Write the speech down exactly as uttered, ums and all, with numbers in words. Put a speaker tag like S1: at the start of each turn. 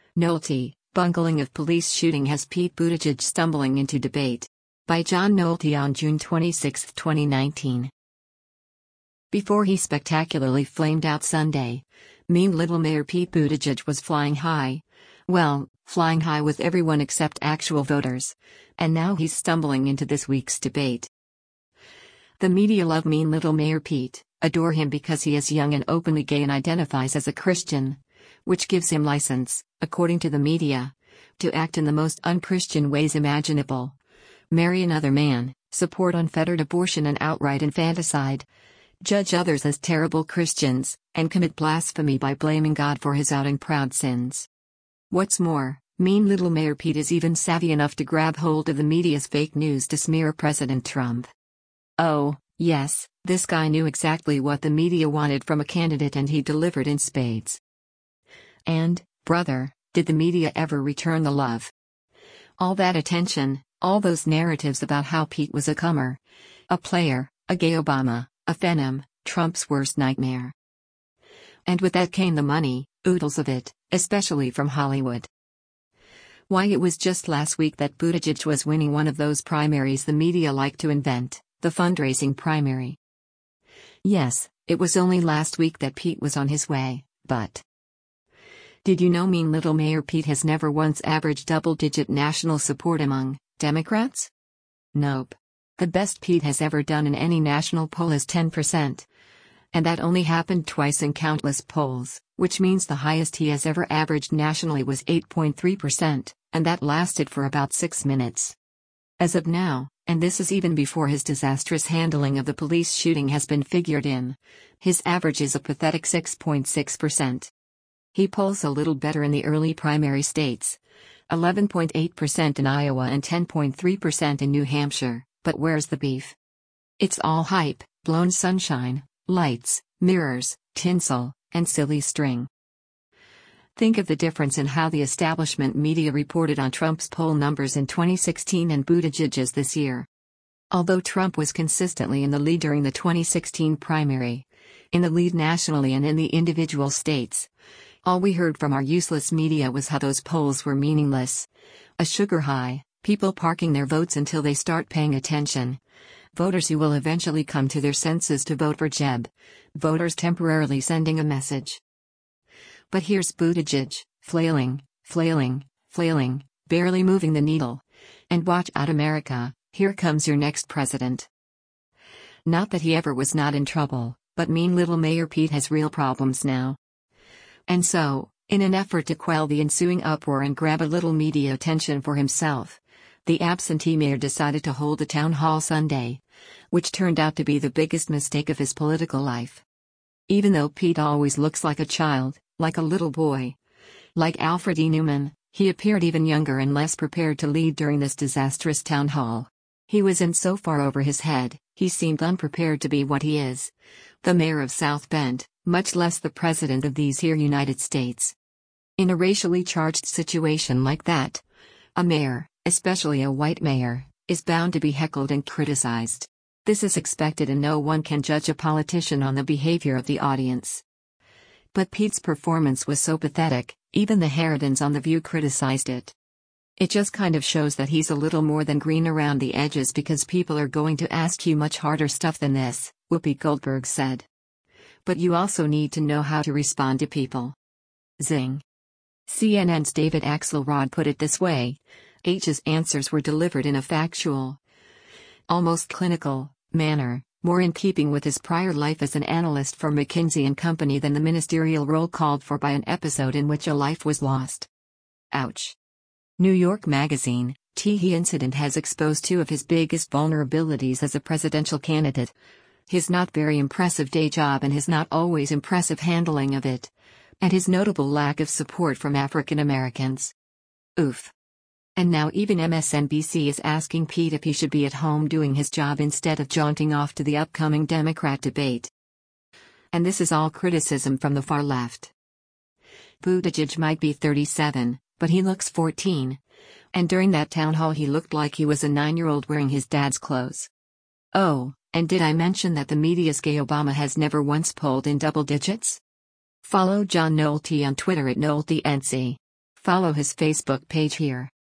S1: Nolte, bungling of police shooting has Pete Buttigieg stumbling into debate. By John Nolte on June twenty-sixth, twenty nineteen. Before he spectacularly flamed out Sunday, mean little Mayor Pete Buttigieg was flying high. Well, flying high with everyone except actual voters. And now he's stumbling into this week's debate. The media love mean little Mayor Pete, adore him because he is young and openly gay and identifies as a Christian, which gives him license, according to the media, to act in the most unchristian ways imaginable. Marry another man, support unfettered abortion and outright infanticide, judge others as terrible Christians, and commit blasphemy by blaming God for his outing proud sins. What's more, mean little Mayor Pete is even savvy enough to grab hold of the media's fake news to smear President Trump. Oh, yes, this guy knew exactly what the media wanted from a candidate and he delivered in spades. And, brother, did the media ever return the love? All that attention, all those narratives about how Pete was a comer, a player, a gay Obama, a phenom, Trump's worst nightmare. And with that came the money, oodles of it, especially from Hollywood. Why, it was just last week that Buttigieg was winning one of those primaries the media like to invent, the fundraising primary. Yes, it was only last week that Pete was on his way, but... Did you know mean little Mayor Pete has never once averaged double-digit national support among Democrats? Nope. The best Pete has ever done in any national poll is ten percent. And that only happened twice in countless polls, which means the highest he has ever averaged nationally was eight point three percent, and that lasted for about six minutes. As of now, and this is even before his disastrous handling of the police shooting has been figured in, his average is a pathetic six point six percent. He polls a little better in the early primary states, eleven point eight percent in Iowa and ten point three percent in New Hampshire, but where's the beef? It's all hype, blown sunshine, lights, mirrors, tinsel, and silly string. Think of the difference in how the establishment media reported on Trump's poll numbers in twenty sixteen and Buttigieg's this year. Although Trump was consistently in the lead during the twenty sixteen primary, in the lead nationally and in the individual states, all we heard from our useless media was how those polls were meaningless. A sugar high, people parking their votes until they start paying attention. Voters who will eventually come to their senses to vote for Jeb. Voters temporarily sending a message. But here's Buttigieg, flailing, flailing, flailing, barely moving the needle. And watch out, America, here comes your next president. Not that he ever was not in trouble, but mean little Mayor Pete has real problems now. And so, in an effort to quell the ensuing uproar and grab a little media attention for himself, the absentee mayor decided to hold a town hall Sunday, which turned out to be the biggest mistake of his political life. Even though Pete always looks like a child, like a little boy, like Alfred E. Neuman, he appeared even younger and less prepared to lead during this disastrous town hall. He was in so far over his head, he seemed unprepared to be what he is, the mayor of South Bend, much less the president of these here United States. In a racially charged situation like that, a mayor, especially a white mayor, is bound to be heckled and criticized. This is expected and no one can judge a politician on the behavior of the audience. But Pete's performance was so pathetic, even the Harridans on The View criticized it. It just kind of shows that he's a little more than green around the edges because people are going to ask you much harder stuff than this, Whoopi Goldberg said. But you also need to know how to respond to people. Zing. C N N's David Axelrod put it this way: H's answers were delivered in a factual, almost clinical, manner, more in keeping with his prior life as an analyst for McKinsey and Company than the ministerial role called for by an episode in which a life was lost. Ouch. New York Magazine, Teehee incident has exposed two of his biggest vulnerabilities as a presidential candidate: his not very impressive day job and his not always impressive handling of it, and his notable lack of support from African Americans. Oof. And now even M S N B C is asking Pete if he should be at home doing his job instead of jaunting off to the upcoming Democrat debate. And this is all criticism from the far left. Buttigieg might be thirty-seven, but he looks fourteen. And during that town hall he looked like he was a nine-year-old wearing his dad's clothes. Oh, and did I mention that the media's gay Obama has never once polled in double digits? Follow John Nolte on Twitter at NolteNC. Follow his Facebook page here.